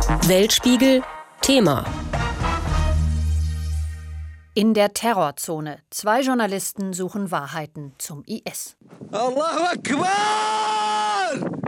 Weltspiegel Thema. In der Terrorzone. 2 Journalisten suchen Wahrheiten zum IS. Allahu Akbar!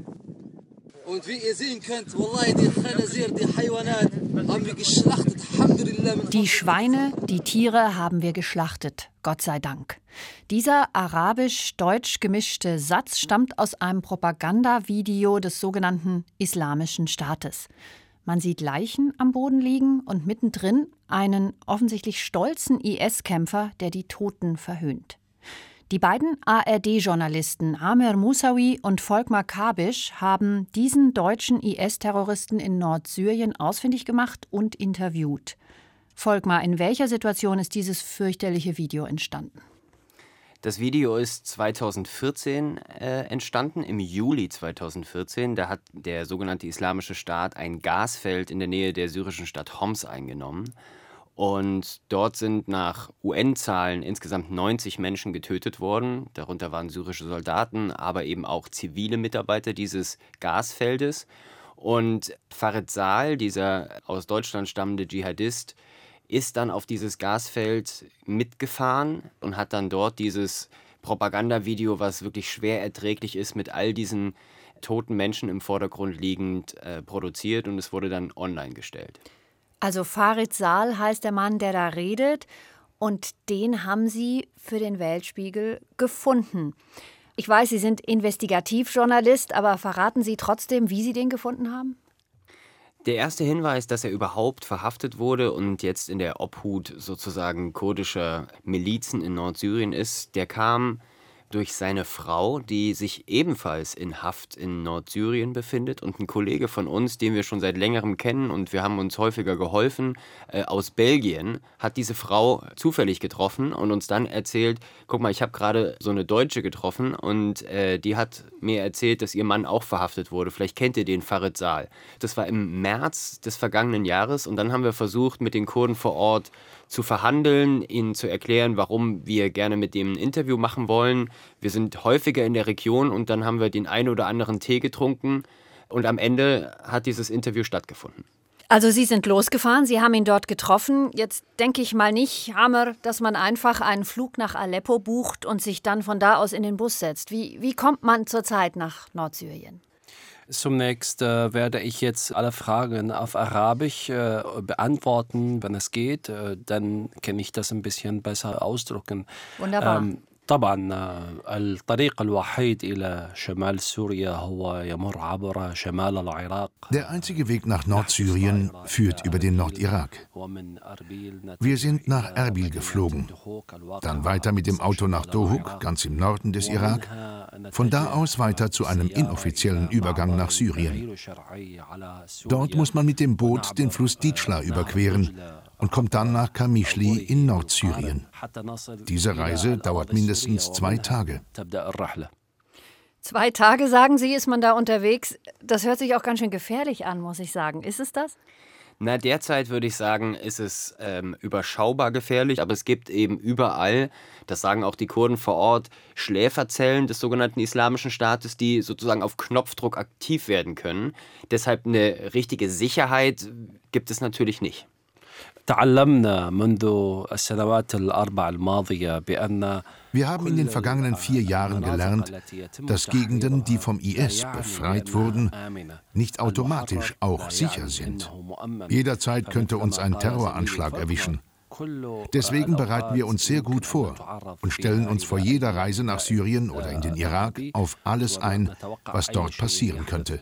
Und wie ihr sehen könnt, wallahi, die Khanazir, die Haywanat, haben wir geschlachtet. Alhamdulillah. Die Schweine, die Tiere haben wir geschlachtet. Gott sei Dank. Dieser arabisch-deutsch gemischte Satz stammt aus einem Propagandavideo des sogenannten Islamischen Staates. Man sieht Leichen am Boden liegen und mittendrin einen offensichtlich stolzen IS-Kämpfer, der die Toten verhöhnt. Die beiden ARD-Journalisten Amer Musawi und Volkmar Kabisch haben diesen deutschen IS-Terroristen in Nordsyrien ausfindig gemacht und interviewt. Volkmar, in welcher Situation ist dieses fürchterliche Video entstanden? Das Video ist 2014 entstanden, im Juli 2014. Da hat der sogenannte Islamische Staat ein Gasfeld in der Nähe der syrischen Stadt Homs eingenommen. Und dort sind nach UN-Zahlen insgesamt 90 Menschen getötet worden. Darunter waren syrische Soldaten, aber eben auch zivile Mitarbeiter dieses Gasfeldes. Und Farid Sal, dieser aus Deutschland stammende Dschihadist, ist dann auf dieses Gasfeld mitgefahren und hat dann dort dieses Propagandavideo, was wirklich schwer erträglich ist, mit all diesen toten Menschen im Vordergrund liegend produziert, und es wurde dann online gestellt. Also Farid Sal heißt der Mann, der da redet, und den haben Sie für den Weltspiegel gefunden. Ich weiß, Sie sind Investigativjournalist, aber verraten Sie trotzdem, wie Sie den gefunden haben? Der erste Hinweis, dass er überhaupt verhaftet wurde und jetzt in der Obhut sozusagen kurdischer Milizen in Nordsyrien ist, der kam durch seine Frau, die sich ebenfalls in Haft in Nordsyrien befindet, und ein Kollege von uns, den wir schon seit längerem kennen und wir haben uns häufiger geholfen, aus Belgien, hat diese Frau zufällig getroffen und uns dann erzählt, guck mal, ich habe gerade so eine Deutsche getroffen und die hat mir erzählt, dass ihr Mann auch verhaftet wurde. Vielleicht kennt ihr den, Farid Sal. Das war im März des vergangenen Jahres, und dann haben wir versucht, mit den Kurden vor Ort zu verhandeln, ihnen zu erklären, warum wir gerne mit dem ein Interview machen wollen. Wir sind häufiger in der Region und dann haben wir den einen oder anderen Tee getrunken und am Ende hat dieses Interview stattgefunden. Also Sie sind losgefahren, Sie haben ihn dort getroffen. Jetzt denke ich mal nicht, Amer, dass man einfach einen Flug nach Aleppo bucht und sich dann von da aus in den Bus setzt. Wie kommt man zurzeit nach Nordsyrien? Zunächst werde ich jetzt alle Fragen auf Arabisch beantworten, wenn es geht. Dann kann ich das ein bisschen besser ausdrücken. Wunderbar. طبعا الطريق الوحيد إلى شمال سوريا هو يمر عبر شمال العراق. Der einzige Weg nach Nordsyrien führt über den Nordirak. Wir sind nach Erbil geflogen, dann weiter mit dem Auto nach Dohuk, ganz im Norden des Irak, von da aus weiter zu einem inoffiziellen Übergang nach Syrien. Dort muss man mit dem Boot den Fluss Dichla überqueren und kommt dann nach Kamischli in Nordsyrien. Diese Reise dauert mindestens 2 Tage. 2 Tage, sagen Sie, ist man da unterwegs. Das hört sich auch ganz schön gefährlich an, muss ich sagen. Ist es das? Na, derzeit würde ich sagen, ist es überschaubar gefährlich, aber es gibt eben überall, das sagen auch die Kurden vor Ort, Schläferzellen des sogenannten Islamischen Staates, die sozusagen auf Knopfdruck aktiv werden können. Deshalb eine richtige Sicherheit gibt es natürlich nicht. Wir haben in den vergangenen 4 Jahren gelernt, dass Gegenden, die vom IS befreit wurden, nicht automatisch auch sicher sind. Jederzeit könnte uns ein Terroranschlag erwischen. Deswegen bereiten wir uns sehr gut vor und stellen uns vor jeder Reise nach Syrien oder in den Irak auf alles ein, was dort passieren könnte.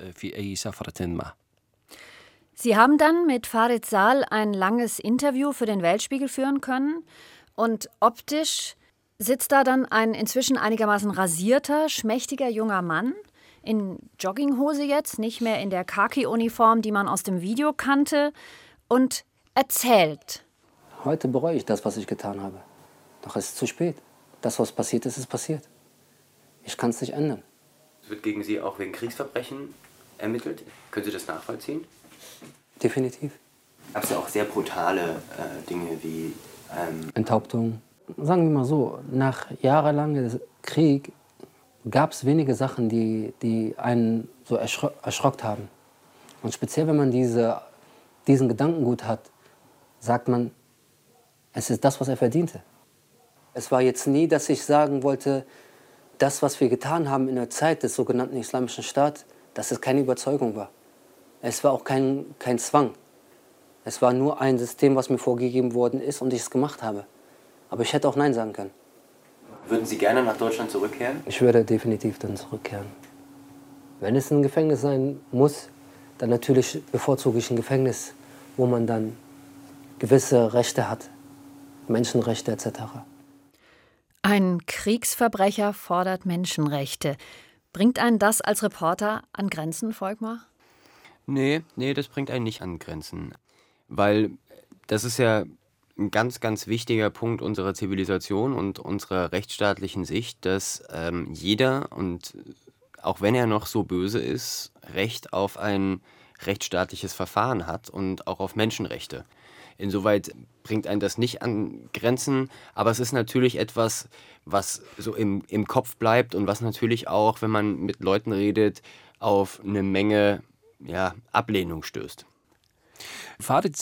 Sie haben dann mit Farid Sal ein langes Interview für den Weltspiegel führen können. Und optisch sitzt da dann ein inzwischen einigermaßen rasierter, schmächtiger junger Mann in Jogginghose jetzt, nicht mehr in der Khaki-Uniform, die man aus dem Video kannte, und erzählt. Heute bereue ich das, was ich getan habe. Doch es ist zu spät. Das, was passiert ist, ist passiert. Ich kann es nicht ändern. Es wird gegen Sie auch wegen Kriegsverbrechen ermittelt. Können Sie das nachvollziehen? Definitiv. Gab es ja auch sehr brutale Dinge wie Enthauptung. Sagen wir mal so, nach jahrelangem Krieg gab es wenige Sachen, die einen so erschrockt haben. Und speziell, wenn man diese diesen Gedankengut hat, sagt man, es ist das, was er verdiente. Es war jetzt nie, dass ich sagen wollte, das, was wir getan haben in der Zeit des sogenannten Islamischen Staates, dass es keine Überzeugung war. Es war auch kein Zwang. Es war nur ein System, was mir vorgegeben worden ist und ich es gemacht habe. Aber ich hätte auch Nein sagen können. Würden Sie gerne nach Deutschland zurückkehren? Ich würde definitiv dann zurückkehren. Wenn es ein Gefängnis sein muss, dann natürlich bevorzuge ich ein Gefängnis, wo man dann gewisse Rechte hat, Menschenrechte etc. Ein Kriegsverbrecher fordert Menschenrechte. Bringt einen das als Reporter an Grenzen, Volkmar? Nee, das bringt einen nicht an Grenzen. Weil das ist ja ein ganz, ganz wichtiger Punkt unserer Zivilisation und unserer rechtsstaatlichen Sicht, dass jeder, und auch wenn er noch so böse ist, Recht auf ein rechtsstaatliches Verfahren hat und auch auf Menschenrechte. Insoweit bringt einen das nicht an Grenzen, aber es ist natürlich etwas, was so im Kopf bleibt und was natürlich auch, wenn man mit Leuten redet, auf eine Menge Ablehnung stößt. Als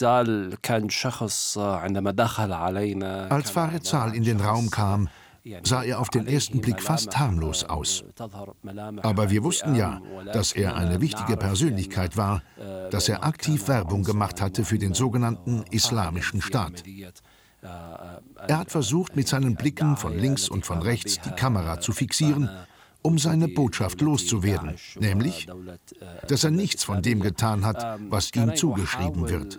Farid Sal in den Raum kam, sah er auf den ersten Blick fast harmlos aus. Aber wir wussten ja, dass er eine wichtige Persönlichkeit war, dass er aktiv Werbung gemacht hatte für den sogenannten Islamischen Staat. Er hat versucht, mit seinen Blicken von links und von rechts die Kamera zu fixieren, um seine Botschaft loszuwerden, nämlich, dass er nichts von dem getan hat, was ihm zugeschrieben wird.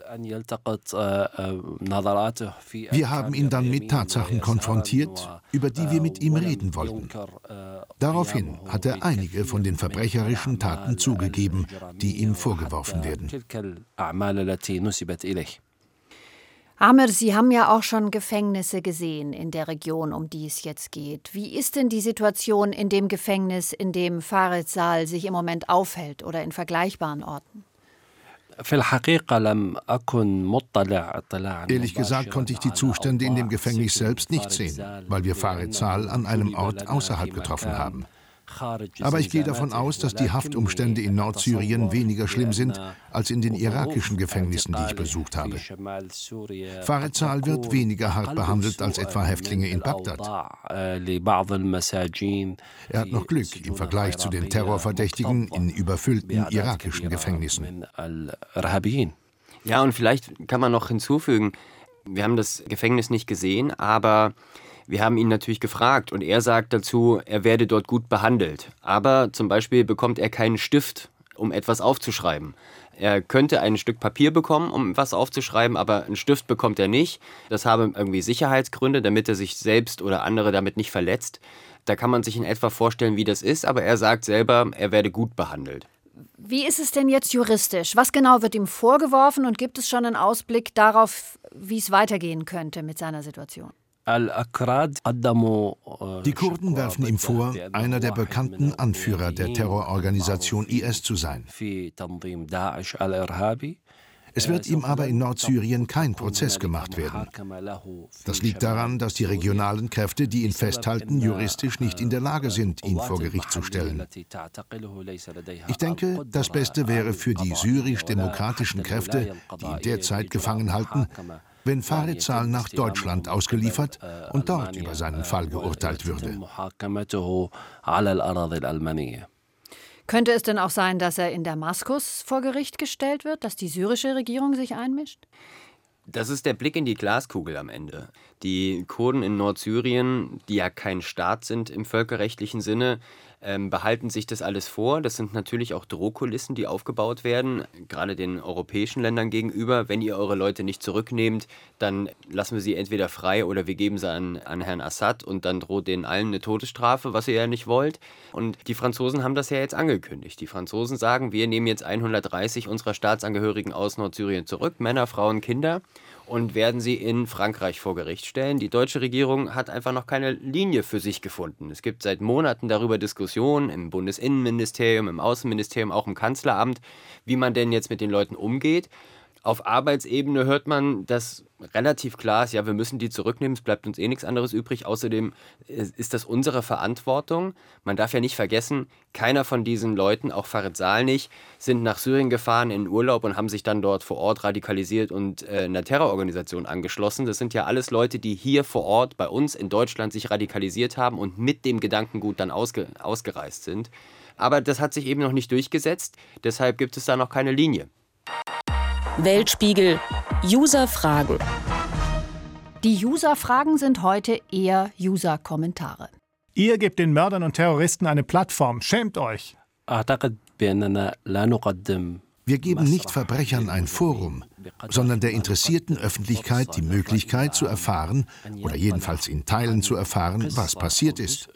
Wir haben ihn dann mit Tatsachen konfrontiert, über die wir mit ihm reden wollten. Daraufhin hat er einige von den verbrecherischen Taten zugegeben, die ihm vorgeworfen werden. Amer, Sie haben ja auch schon Gefängnisse gesehen in der Region, um die es jetzt geht. Wie ist denn die Situation in dem Gefängnis, in dem Farid Sal sich im Moment aufhält oder in vergleichbaren Orten? Ehrlich gesagt konnte ich die Zustände in dem Gefängnis selbst nicht sehen, weil wir Farid Sal an einem Ort außerhalb getroffen haben. Aber ich gehe davon aus, dass die Haftumstände in Nordsyrien weniger schlimm sind als in den irakischen Gefängnissen, die ich besucht habe. Farid Sal wird weniger hart behandelt als etwa Häftlinge in Bagdad. Er hat noch Glück im Vergleich zu den Terrorverdächtigen in überfüllten irakischen Gefängnissen. Ja, und vielleicht kann man noch hinzufügen, wir haben das Gefängnis nicht gesehen, aber wir haben ihn natürlich gefragt und er sagt dazu, er werde dort gut behandelt. Aber zum Beispiel bekommt er keinen Stift, um etwas aufzuschreiben. Er könnte ein Stück Papier bekommen, um was aufzuschreiben, aber einen Stift bekommt er nicht. Das habe irgendwie Sicherheitsgründe, damit er sich selbst oder andere damit nicht verletzt. Da kann man sich in etwa vorstellen, wie das ist, aber er sagt selber, er werde gut behandelt. Wie ist es denn jetzt juristisch? Was genau wird ihm vorgeworfen und gibt es schon einen Ausblick darauf, wie es weitergehen könnte mit seiner Situation? Die Kurden werfen ihm vor, einer der bekannten Anführer der Terrororganisation IS zu sein. Es wird ihm aber in Nordsyrien kein Prozess gemacht werden. Das liegt daran, dass die regionalen Kräfte, die ihn festhalten, juristisch nicht in der Lage sind, ihn vor Gericht zu stellen. Ich denke, das Beste wäre für die syrisch-demokratischen Kräfte, die ihn derzeit gefangen halten, wenn Farid Sal nach Deutschland ausgeliefert und dort über seinen Fall geurteilt würde. Könnte es denn auch sein, dass er in Damaskus vor Gericht gestellt wird, dass die syrische Regierung sich einmischt? Das ist der Blick in die Glaskugel am Ende. Die Kurden in Nordsyrien, die ja kein Staat sind im völkerrechtlichen Sinne, behalten sich das alles vor. Das sind natürlich auch Drohkulissen, die aufgebaut werden, gerade den europäischen Ländern gegenüber. Wenn ihr eure Leute nicht zurücknehmt, dann lassen wir sie entweder frei oder wir geben sie an Herrn Assad und dann droht denen allen eine Todesstrafe, was ihr ja nicht wollt. Und die Franzosen haben das ja jetzt angekündigt. Die Franzosen sagen, wir nehmen jetzt 130 unserer Staatsangehörigen aus Nordsyrien zurück, Männer, Frauen, Kinder, und werden sie in Frankreich vor Gericht stellen. Die deutsche Regierung hat einfach noch keine Linie für sich gefunden. Es gibt seit Monaten darüber Diskussionen im Bundesinnenministerium, im Außenministerium, auch im Kanzleramt, wie man denn jetzt mit den Leuten umgeht. Auf Arbeitsebene hört man, dass relativ klar ist, ja, wir müssen die zurücknehmen, es bleibt uns eh nichts anderes übrig. Außerdem ist das unsere Verantwortung. Man darf ja nicht vergessen, keiner von diesen Leuten, auch Farid Sal nicht, sind nach Syrien gefahren in Urlaub und haben sich dann dort vor Ort radikalisiert und einer Terrororganisation angeschlossen. Das sind ja alles Leute, die hier vor Ort bei uns in Deutschland sich radikalisiert haben und mit dem Gedankengut dann ausgereist sind. Aber das hat sich eben noch nicht durchgesetzt, deshalb gibt es da noch keine Linie. Weltspiegel. User-Fragen. Die User-Fragen sind heute eher User-Kommentare. Ihr gebt den Mördern und Terroristen eine Plattform. Schämt euch. Wir geben nicht Verbrechern ein Forum, sondern der interessierten Öffentlichkeit die Möglichkeit zu erfahren, oder jedenfalls in Teilen zu erfahren, was passiert ist.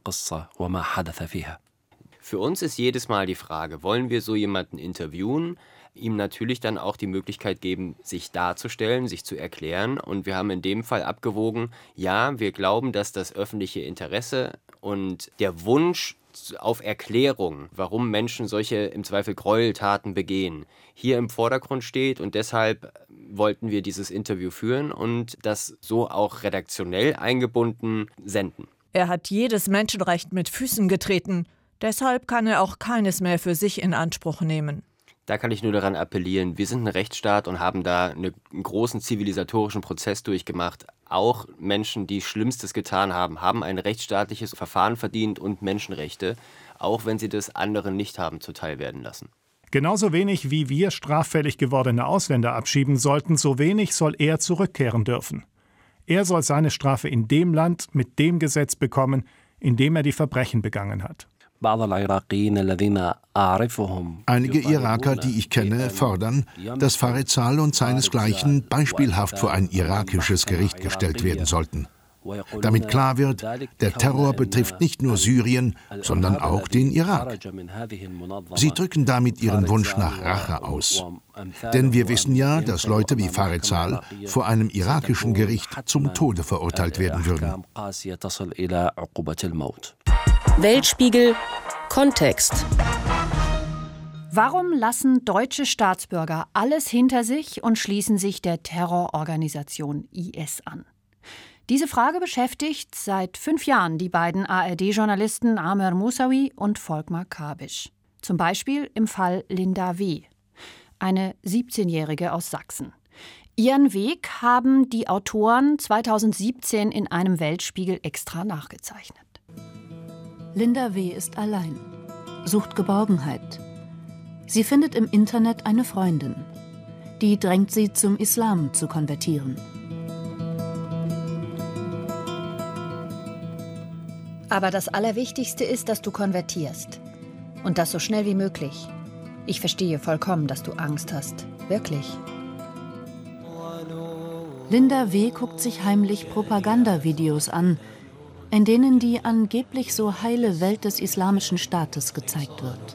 Für uns ist jedes Mal die Frage, wollen wir so jemanden interviewen, ihm natürlich dann auch die Möglichkeit geben, sich darzustellen, sich zu erklären. Und wir haben in dem Fall abgewogen, ja, wir glauben, dass das öffentliche Interesse und der Wunsch auf Erklärung, warum Menschen solche im Zweifel Gräueltaten begehen, hier im Vordergrund steht. Und deshalb wollten wir dieses Interview führen und das so auch redaktionell eingebunden senden. Er hat jedes Menschenrecht mit Füßen getreten. Deshalb kann er auch keines mehr für sich in Anspruch nehmen. Da kann ich nur daran appellieren, wir sind ein Rechtsstaat und haben da einen großen zivilisatorischen Prozess durchgemacht. Auch Menschen, die Schlimmstes getan haben, haben ein rechtsstaatliches Verfahren verdient und Menschenrechte, auch wenn sie das anderen nicht haben zuteil werden lassen. Genauso wenig wie wir straffällig gewordene Ausländer abschieben sollten, so wenig soll er zurückkehren dürfen. Er soll seine Strafe in dem Land mit dem Gesetz bekommen, in dem er die Verbrechen begangen hat. Einige Iraker, die ich kenne, fordern, dass Farid Sal und seinesgleichen beispielhaft vor ein irakisches Gericht gestellt werden sollten. Damit klar wird, der Terror betrifft nicht nur Syrien, sondern auch den Irak. Sie drücken damit ihren Wunsch nach Rache aus. Denn wir wissen ja, dass Leute wie Farid Sal vor einem irakischen Gericht zum Tode verurteilt werden würden. Weltspiegel. Kontext. Warum lassen deutsche Staatsbürger alles hinter sich und schließen sich der Terrororganisation IS an? Diese Frage beschäftigt seit 5 Jahren die beiden ARD-Journalisten Amer Moussaoui und Volkmar Kabisch. Zum Beispiel im Fall Linda W., eine 17-Jährige aus Sachsen. Ihren Weg haben die Autoren 2017 in einem Weltspiegel extra nachgezeichnet. Linda W. ist allein, sucht Geborgenheit. Sie findet im Internet eine Freundin. Die drängt sie, zum Islam zu konvertieren. Aber das Allerwichtigste ist, dass du konvertierst. Und das so schnell wie möglich. Ich verstehe vollkommen, dass du Angst hast. Wirklich. Linda W. guckt sich heimlich Propagandavideos an, in denen die angeblich so heile Welt des Islamischen Staates gezeigt wird.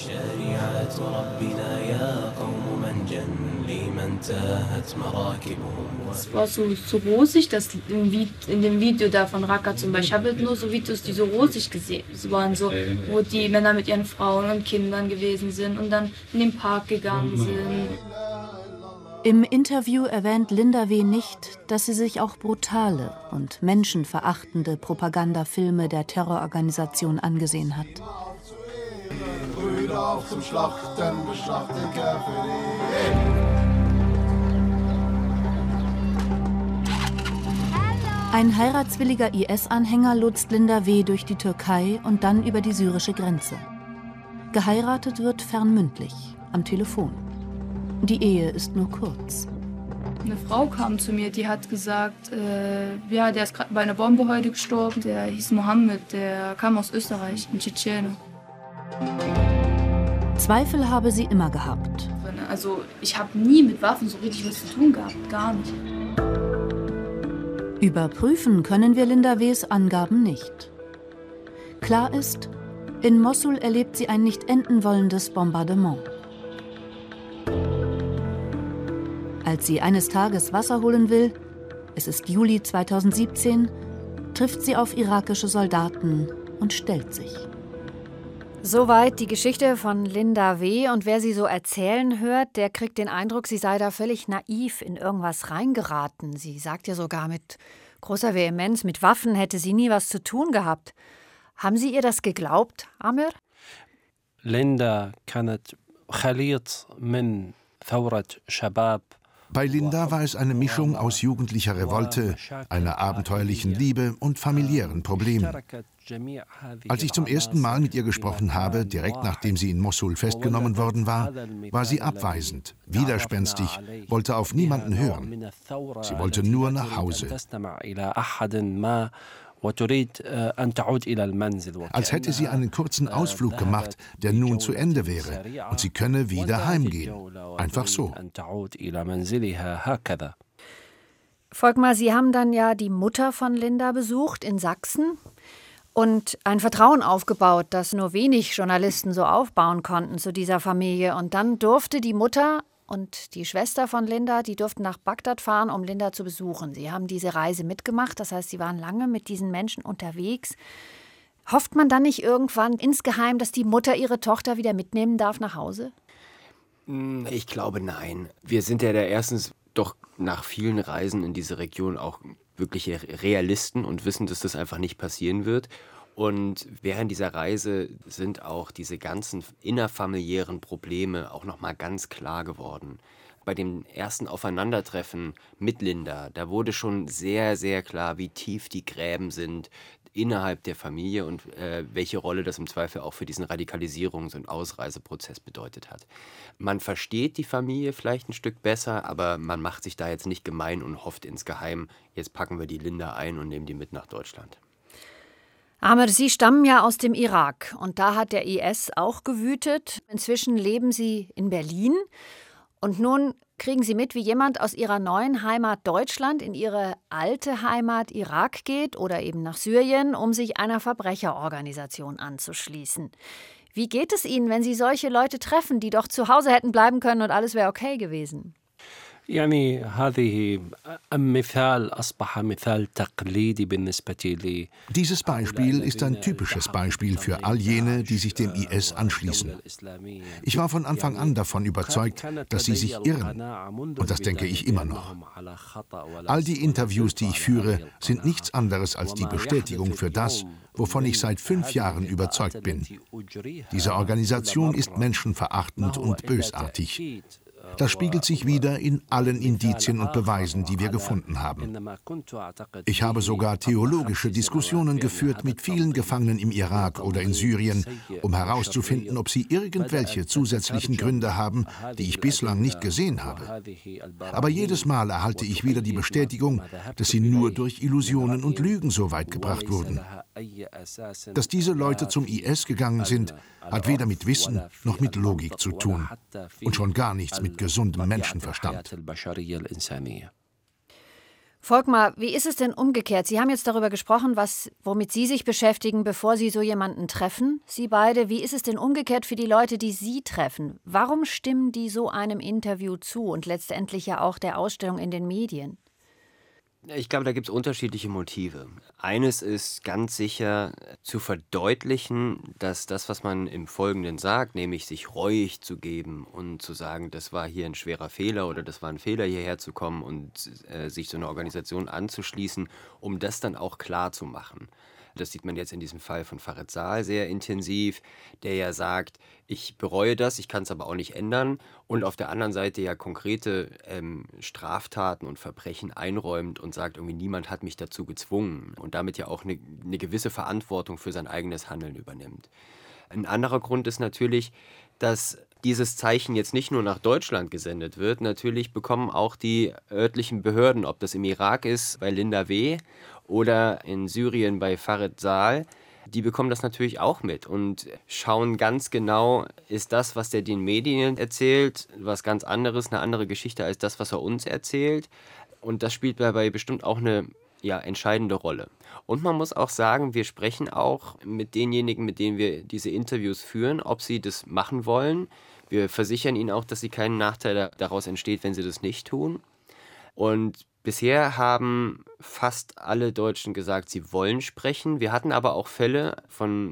Es war so rosig, dass in dem Video da von Raqqa zum Beispiel, ich habe nur so Videos, die so rosig gesehen waren, so, wo die Männer mit ihren Frauen und Kindern gewesen sind und dann in den Park gegangen sind. Im Interview erwähnt Linda W. nicht, dass sie sich auch brutale und menschenverachtende Propagandafilme der Terrororganisation angesehen hat. Ein heiratswilliger IS-Anhänger lotst Linda W. durch die Türkei und dann über die syrische Grenze. Geheiratet wird fernmündlich, am Telefon. Die Ehe ist nur kurz. Eine Frau kam zu mir, die hat gesagt, ja, der ist gerade bei einer Bombe heute gestorben. Der hieß Mohammed, der kam aus Österreich, in Tschetschenien. Zweifel habe sie immer gehabt. Also ich habe nie mit Waffen so richtig was zu tun gehabt, gar nicht. Überprüfen können wir Linda W.s Angaben nicht. Klar ist, in Mossul erlebt sie ein nicht enden wollendes Bombardement. Als sie eines Tages Wasser holen will, es ist Juli 2017, trifft sie auf irakische Soldaten und stellt sich. Soweit die Geschichte von Linda W. Und wer sie so erzählen hört, der kriegt den Eindruck, sie sei da völlig naiv in irgendwas reingeraten. Sie sagt ja sogar mit großer Vehemenz, mit Waffen hätte sie nie was zu tun gehabt. Haben Sie ihr das geglaubt, Amir? Linda كانت خليط من ثورة شباب. Bei Linda war es eine Mischung aus jugendlicher Revolte, einer abenteuerlichen Liebe und familiären Problemen. Als ich zum ersten Mal mit ihr gesprochen habe, direkt nachdem sie in Mossul festgenommen worden war, war sie abweisend, widerspenstig, wollte auf niemanden hören. Sie wollte nur nach Hause. Als hätte sie einen kurzen Ausflug gemacht, der nun zu Ende wäre, und sie könne wieder heimgehen. Einfach so. Volkmar, Sie haben dann ja die Mutter von Linda besucht in Sachsen und ein Vertrauen aufgebaut, das nur wenig Journalisten so aufbauen konnten zu dieser Familie. Und dann durfte die Mutter und die Schwester von Linda, die durften nach Bagdad fahren, um Linda zu besuchen. Sie haben diese Reise mitgemacht, das heißt, sie waren lange mit diesen Menschen unterwegs. Hofft man dann nicht irgendwann insgeheim, dass die Mutter ihre Tochter wieder mitnehmen darf nach Hause? Ich glaube, nein. Wir sind ja da erstens doch nach vielen Reisen in diese Region auch wirkliche Realisten und wissen, dass das einfach nicht passieren wird. Und während dieser Reise sind auch diese ganzen innerfamiliären Probleme auch nochmal ganz klar geworden. Bei dem ersten Aufeinandertreffen mit Linda, da wurde schon sehr, sehr klar, wie tief die Gräben sind innerhalb der Familie und welche Rolle das im Zweifel auch für diesen Radikalisierungs- und Ausreiseprozess bedeutet hat. Man versteht die Familie vielleicht ein Stück besser, aber man macht sich da jetzt nicht gemein und hofft insgeheim, jetzt packen wir die Linda ein und nehmen die mit nach Deutschland. Amir, Sie stammen ja aus dem Irak und da hat der IS auch gewütet. Inzwischen leben Sie in Berlin und nun kriegen Sie mit, wie jemand aus Ihrer neuen Heimat Deutschland in Ihre alte Heimat Irak geht oder eben nach Syrien, um sich einer Verbrecherorganisation anzuschließen. Wie geht es Ihnen, wenn Sie solche Leute treffen, die doch zu Hause hätten bleiben können und alles wäre okay gewesen? يعني هذه مثال أصبح مثال تقليدي بالنسبة لي. Dieses Beispiel ist ein typisches Beispiel für all jene, die sich dem IS anschließen. Ich war von Anfang an davon überzeugt, dass sie sich irren. Und das denke ich immer noch. All die Interviews, die ich führe, sind nichts anderes als die Bestätigung für das, wovon ich seit 5 Jahren überzeugt bin. Diese Organisation ist menschenverachtend und bösartig. Das spiegelt sich wieder in allen Indizien und Beweisen, die wir gefunden haben. Ich habe sogar theologische Diskussionen geführt mit vielen Gefangenen im Irak oder in Syrien, um herauszufinden, ob sie irgendwelche zusätzlichen Gründe haben, die ich bislang nicht gesehen habe. Aber jedes Mal erhalte ich wieder die Bestätigung, dass sie nur durch Illusionen und Lügen so weit gebracht wurden. Dass diese Leute zum IS gegangen sind, hat weder mit Wissen noch mit Logik zu tun und schon gar nichts mit gesundem Menschenverstand. Volkmar, wie ist es denn umgekehrt? Sie haben jetzt darüber gesprochen, womit Sie sich beschäftigen, bevor Sie so jemanden treffen. Sie beide, wie ist es denn umgekehrt für die Leute, die Sie treffen? Warum stimmen die so einem Interview zu und letztendlich ja auch der Ausstellung in den Medien? Ich glaube, da gibt es unterschiedliche Motive. Eines ist ganz sicher zu verdeutlichen, dass das, was man im Folgenden sagt, nämlich sich reuig zu geben und zu sagen, das war hier ein schwerer Fehler oder das war ein Fehler, hierher zu kommen und sich so einer Organisation anzuschließen, um das dann auch klar zu machen. Das sieht man jetzt in diesem Fall von Farid Sal sehr intensiv, der ja sagt, ich bereue das, ich kann es aber auch nicht ändern. Und auf der anderen Seite ja konkrete Straftaten und Verbrechen einräumt und sagt, irgendwie niemand hat mich dazu gezwungen. Und damit ja auch eine gewisse Verantwortung für sein eigenes Handeln übernimmt. Ein anderer Grund ist natürlich, dass dieses Zeichen jetzt nicht nur nach Deutschland gesendet wird. Natürlich bekommen auch die örtlichen Behörden, ob das im Irak ist, bei Linda W. oder in Syrien bei Farid Sal, die bekommen das natürlich auch mit und schauen ganz genau, ist das, was der den Medien erzählt, was ganz anderes, eine andere Geschichte als das, was er uns erzählt. Und das spielt dabei bestimmt auch eine entscheidende Rolle. Und man muss auch sagen, wir sprechen auch mit denjenigen, mit denen wir diese Interviews führen, ob sie das machen wollen. Wir versichern ihnen auch, dass sie keinen Nachteil daraus entsteht, wenn sie das nicht tun. Und bisher haben fast alle Deutschen gesagt, sie wollen sprechen. Wir hatten aber auch Fälle von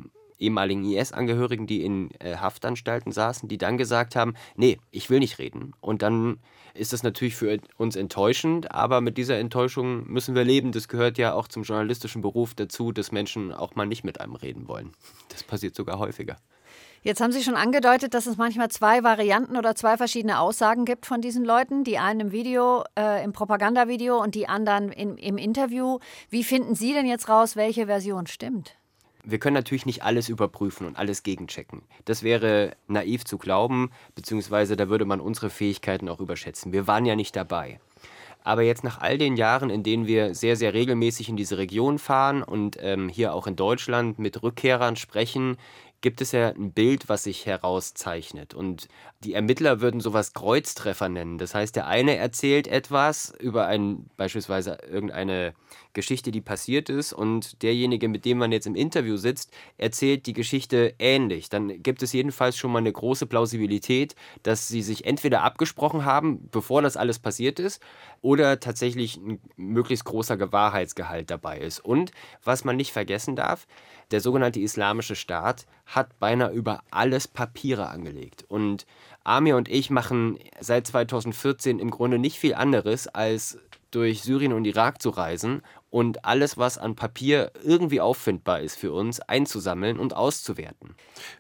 ehemaligen IS-Angehörigen, die in Haftanstalten saßen, die dann gesagt haben, nee, ich will nicht reden. Und dann ist das natürlich für uns enttäuschend, aber mit dieser Enttäuschung müssen wir leben. Das gehört ja auch zum journalistischen Beruf dazu, dass Menschen auch mal nicht mit einem reden wollen. Das passiert sogar häufiger. Jetzt haben Sie schon angedeutet, dass es manchmal 2 Varianten oder 2 verschiedene Aussagen gibt von diesen Leuten. Die einen im Video, im Propagandavideo und die anderen im Interview. Wie finden Sie denn jetzt raus, welche Version stimmt? Wir können natürlich nicht alles überprüfen und alles gegenchecken. Das wäre naiv zu glauben, beziehungsweise da würde man unsere Fähigkeiten auch überschätzen. Wir waren ja nicht dabei. Aber jetzt nach all den Jahren, in denen wir sehr, sehr regelmäßig in diese Region fahren und hier auch in Deutschland mit Rückkehrern sprechen, gibt es ja ein Bild, was sich herauszeichnet. Und die Ermittler würden sowas Kreuztreffer nennen. Das heißt, der eine erzählt etwas über beispielsweise irgendeine Geschichte, die passiert ist, und derjenige, mit dem man jetzt im Interview sitzt, erzählt die Geschichte ähnlich. Dann gibt es jedenfalls schon mal eine große Plausibilität, dass sie sich entweder abgesprochen haben, bevor das alles passiert ist, oder tatsächlich ein möglichst großer Wahrheitsgehalt dabei ist. Und was man nicht vergessen darf, der sogenannte Islamische Staat hat beinahe über alles Papiere angelegt. Und Amir und ich machen seit 2014 im Grunde nicht viel anderes, als durch Syrien und Irak zu reisen und alles, was an Papier irgendwie auffindbar ist für uns, einzusammeln und auszuwerten.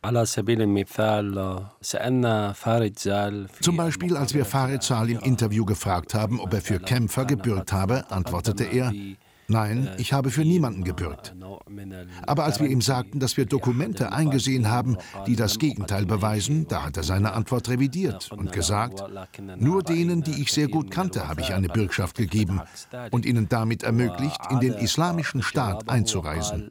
Zum Beispiel, als wir Farid Sal im Interview gefragt haben, ob er für Kämpfer gebürgt habe, antwortete er: Nein, ich habe für niemanden gebürgt. Aber als wir ihm sagten, dass wir Dokumente eingesehen haben, die das Gegenteil beweisen, da hat er seine Antwort revidiert und gesagt: Nur denen, die ich sehr gut kannte, habe ich eine Bürgschaft gegeben und ihnen damit ermöglicht, in den Islamischen Staat einzureisen.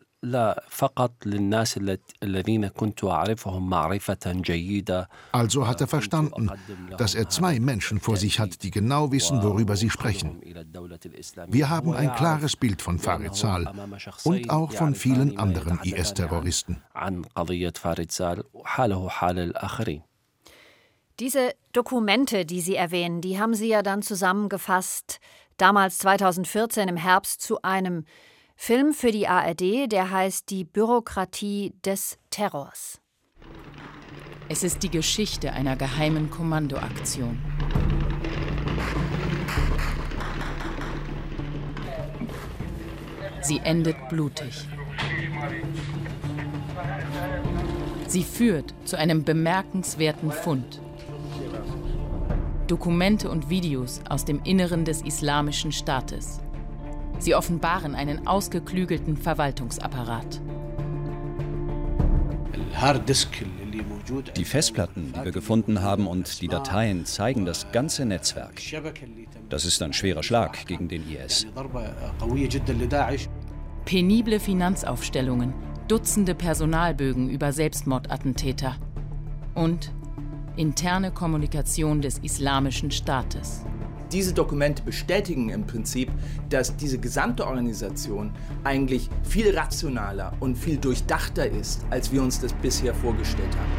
Also hat er verstanden, dass er 2 Menschen vor sich hat, die genau wissen, worüber sie sprechen. Wir haben ein klares Bild von Farid Sal und auch von vielen anderen IS-Terroristen. Diese Dokumente, die Sie erwähnen, die haben Sie ja dann zusammengefasst, damals 2014 im Herbst, zu einem Film für die ARD, der heißt Die Bürokratie des Terrors. Es ist die Geschichte einer geheimen Kommandoaktion. Sie endet blutig. Sie führt zu einem bemerkenswerten Fund. Dokumente und Videos aus dem Inneren des Islamischen Staates. Sie offenbaren einen ausgeklügelten Verwaltungsapparat. Die Festplatten, die wir gefunden haben, und die Dateien zeigen das ganze Netzwerk. Das ist ein schwerer Schlag gegen den IS. Penible Finanzaufstellungen, Dutzende Personalbögen über Selbstmordattentäter und interne Kommunikation des Islamischen Staates. Diese Dokumente bestätigen im Prinzip, dass diese gesamte Organisation eigentlich viel rationaler und viel durchdachter ist, als wir uns das bisher vorgestellt haben.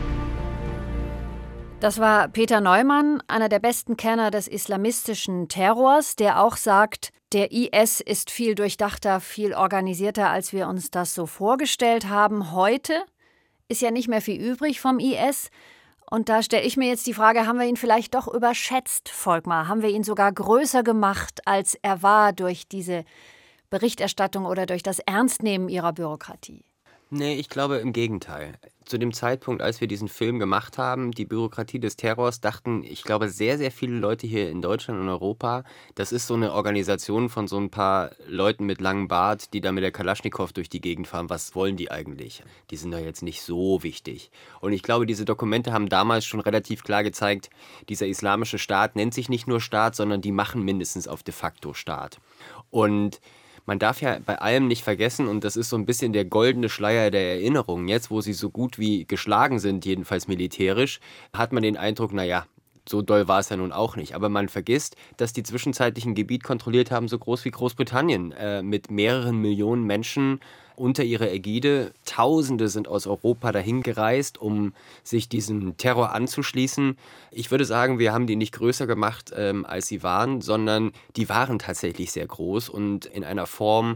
Das war Peter Neumann, einer der besten Kenner des islamistischen Terrors, der auch sagt, der IS ist viel durchdachter, viel organisierter, als wir uns das so vorgestellt haben. Heute ist ja nicht mehr viel übrig vom IS. Und da stelle ich mir jetzt die Frage, haben wir ihn vielleicht doch überschätzt, Volkmar? Haben wir ihn sogar größer gemacht, als er war durch diese Berichterstattung oder durch das Ernstnehmen ihrer Bürokratie? Nee, ich glaube im Gegenteil. Zu dem Zeitpunkt, als wir diesen Film gemacht haben, die Bürokratie des Terrors, dachten, ich glaube, sehr, sehr viele Leute hier in Deutschland und Europa, das ist so eine Organisation von so ein paar Leuten mit langem Bart, die da mit der Kalaschnikow durch die Gegend fahren. Was wollen die eigentlich? Die sind da jetzt nicht so wichtig. Und ich glaube, diese Dokumente haben damals schon relativ klar gezeigt, dieser islamische Staat nennt sich nicht nur Staat, sondern die machen mindestens auf de facto Staat. Und man darf ja bei allem nicht vergessen, und das ist so ein bisschen der goldene Schleier der Erinnerung, jetzt wo sie so gut wie geschlagen sind, jedenfalls militärisch, hat man den Eindruck, naja, so doll war es ja nun auch nicht. Aber man vergisst, dass die zwischenzeitlich ein Gebiet kontrolliert haben, so groß wie Großbritannien, mit mehreren Millionen Menschen unter ihrer Ägide. Tausende sind aus Europa dahin gereist, um sich diesem Terror anzuschließen. Ich würde sagen, wir haben die nicht größer gemacht, als sie waren, sondern die waren tatsächlich sehr groß und in einer Form,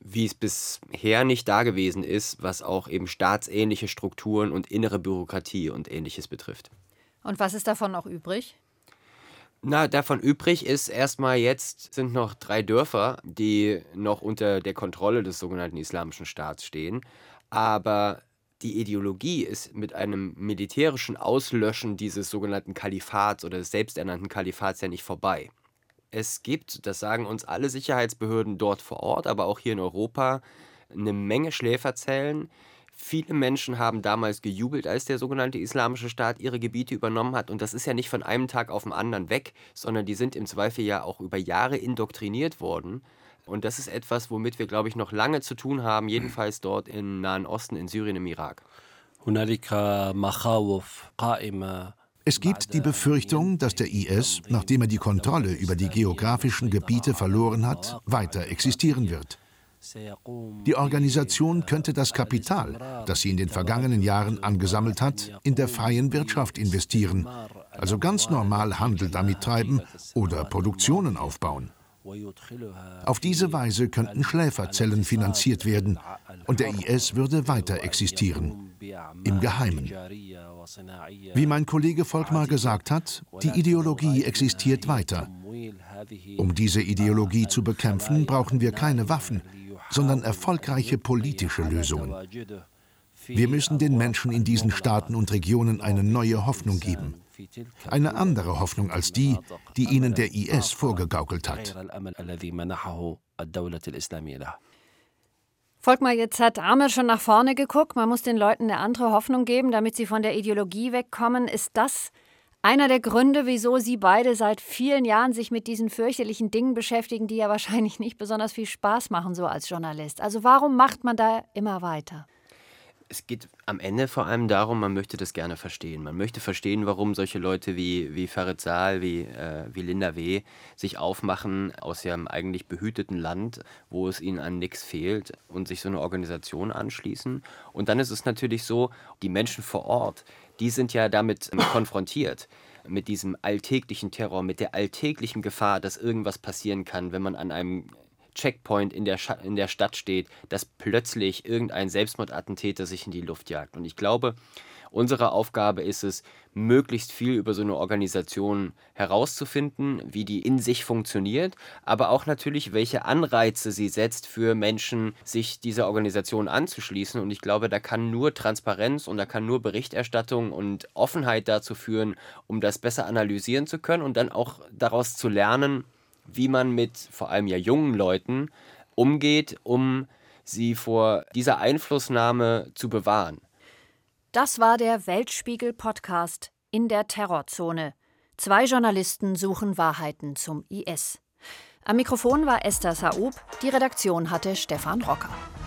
wie es bisher nicht dagewesen ist, was auch eben staatsähnliche Strukturen und innere Bürokratie und Ähnliches betrifft. Und was ist davon noch übrig? Davon übrig ist erstmal jetzt sind noch 3 Dörfer, die noch unter der Kontrolle des sogenannten Islamischen Staats stehen. Aber die Ideologie ist mit einem militärischen Auslöschen dieses sogenannten Kalifats oder des selbsternannten Kalifats ja nicht vorbei. Es gibt, das sagen uns alle Sicherheitsbehörden dort vor Ort, aber auch hier in Europa, eine Menge Schläferzellen. Viele Menschen haben damals gejubelt, als der sogenannte Islamische Staat ihre Gebiete übernommen hat. Und das ist ja nicht von einem Tag auf den anderen weg, sondern die sind im Zweifel ja auch über Jahre indoktriniert worden. Und das ist etwas, womit wir, glaube ich, noch lange zu tun haben, jedenfalls dort im Nahen Osten, in Syrien, im Irak. Es gibt die Befürchtung, dass der IS, nachdem er die Kontrolle über die geografischen Gebiete verloren hat, weiter existieren wird. Die Organisation könnte das Kapital, das sie in den vergangenen Jahren angesammelt hat, in der freien Wirtschaft investieren, also ganz normal Handel damit treiben oder Produktionen aufbauen. Auf diese Weise könnten Schläferzellen finanziert werden und der IS würde weiter existieren, im Geheimen. Wie mein Kollege Volkmar gesagt hat, die Ideologie existiert weiter. Um diese Ideologie zu bekämpfen, brauchen wir keine Waffen, sondern erfolgreiche politische Lösungen. Wir müssen den Menschen in diesen Staaten und Regionen eine neue Hoffnung geben. Eine andere Hoffnung als die, die ihnen der IS vorgegaukelt hat. Volkmar, jetzt hat Amir schon nach vorne geguckt. Man muss den Leuten eine andere Hoffnung geben, damit sie von der Ideologie wegkommen. Ist das einer der Gründe, wieso Sie beide seit vielen Jahren sich mit diesen fürchterlichen Dingen beschäftigen, die ja wahrscheinlich nicht besonders viel Spaß machen, so als Journalist? Also warum macht man da immer weiter? Es geht am Ende vor allem darum, man möchte das gerne verstehen. Man möchte verstehen, warum solche Leute wie Farid Sal, wie Linda W. sich aufmachen aus ihrem eigentlich behüteten Land, wo es ihnen an nichts fehlt, und sich so eine Organisation anschließen. Und dann ist es natürlich so, die Menschen vor Ort, die sind ja damit konfrontiert, mit diesem alltäglichen Terror, mit der alltäglichen Gefahr, dass irgendwas passieren kann, wenn man an einem Checkpoint in der Stadt steht, dass plötzlich irgendein Selbstmordattentäter sich in die Luft jagt. Und ich glaube, unsere Aufgabe ist es, möglichst viel über so eine Organisation herauszufinden, wie die in sich funktioniert, aber auch natürlich, welche Anreize sie setzt für Menschen, sich dieser Organisation anzuschließen. Und ich glaube, da kann nur Transparenz und da kann nur Berichterstattung und Offenheit dazu führen, um das besser analysieren zu können und dann auch daraus zu lernen, wie man mit vor allem ja jungen Leuten umgeht, um sie vor dieser Einflussnahme zu bewahren. Das war der Weltspiegel-Podcast In der Terrorzone. 2 Journalisten suchen Wahrheiten zum IS. Am Mikrofon war Esther Saoub, die Redaktion hatte Stefan Rocker.